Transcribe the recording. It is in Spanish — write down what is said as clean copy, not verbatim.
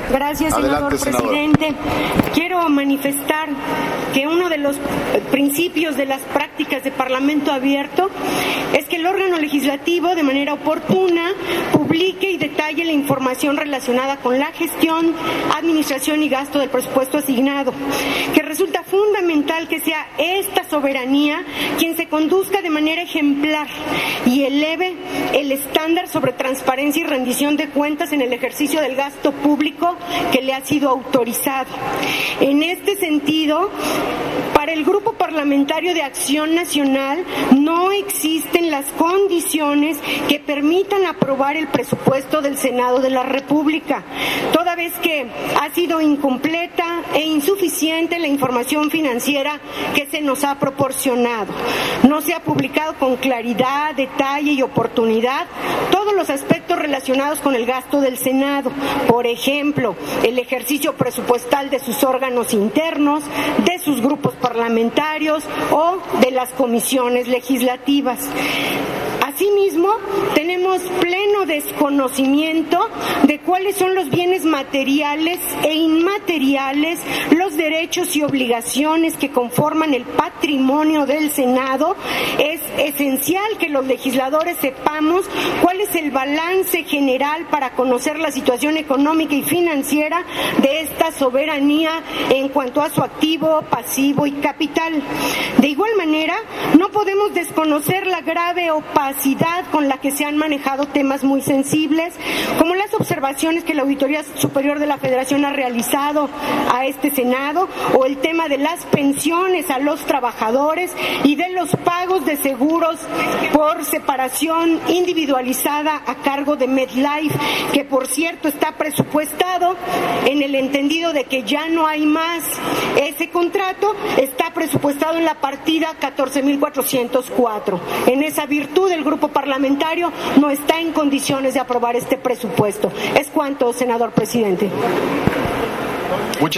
Gracias, senador presidente. Quiero manifestar que uno de los principios de las prácticas de Parlamento abierto es que el órgano legislativo, de manera oportuna, publique y detalle la información relacionada con la gestión, administración y gasto del presupuesto asignado, que resulta fundamental que sea esta soberanía quien se conduzca de manera ejemplar y eleve el estándar sobre transparencia y rendición de cuentas en el ejercicio del gasto público que le ha sido autorizado. En este sentido, para el Grupo Parlamentario de Acción Nacional no existen las condiciones que permitan aprobar el presupuesto del Senado de la República, toda vez que ha sido incompleta e insuficiente la información financiera que se nos ha proporcionado. No se ha publicado con claridad, detalle y oportunidad todos los aspectos relacionados con el gasto del Senado, por ejemplo, el ejercicio presupuestal de sus órganos internos, de sus grupos parlamentarios o de las comisiones legislativas. Asimismo, tenemos pleno desconocimiento de cuáles son los bienes materiales e inmateriales, los derechos y obligaciones que conforman el patrimonio del Senado. Es esencial que los legisladores sepamos cuál es el balance general para conocer la situación económica y financiera de esta soberanía en cuanto a su activo, pasivo y capital. De igual manera, no podemos desconocer la grave opacidad con la que se han manejado temas muy sensibles, como las observaciones que la Auditoría Superior de la Federación ha realizado a este Senado, o el tema de las pensiones a los trabajadores y de los pagos de seguros por separación individualizada a cargo de MetLife, que por cierto está presupuestado en el entendido de que ya no hay más. Ese contrato está presupuestado en la partida 14.404. En esa virtud, el Grupo Parlamentario no está en condiciones de aprobar este presupuesto. Es cuanto, senador presidente.